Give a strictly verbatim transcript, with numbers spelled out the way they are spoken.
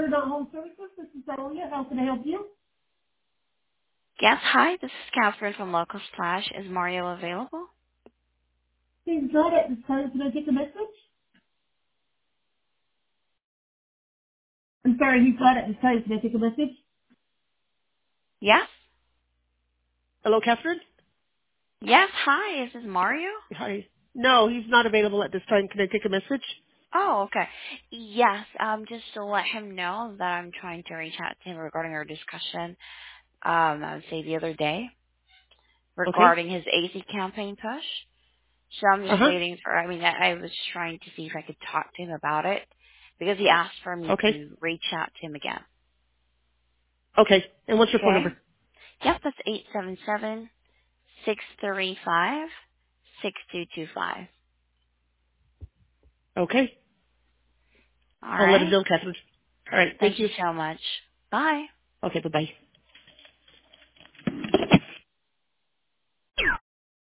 Not Home Services. This is Elia. How can I help you? Yes, hi, this is Catherine from Local Splash. Is Mario available? He's not at this time. Can I take a message? I'm sorry, he's not at this time. Can I take a message? Yes? Hello, Catherine? Yes, hi, is this Mario? Hi. No, he's not available at this time. Can I take a message? Oh, okay. Yes, um, just to let him know that I'm trying to reach out to him regarding our discussion, um, I would say the other day, Okay. regarding his A C campaign push. So I'm just Uh-huh. waiting for, I mean, I, I was trying to see if I could talk to him about it, because he asked for me Okay. to reach out to him again. Okay. And what's your phone Okay? number? Yep, that's eight seven seven, six three five, six two two five. Okay. All I'll let him right. know, Catherine. All right. Thank Thank you you. so much. Bye. Okay, bye-bye.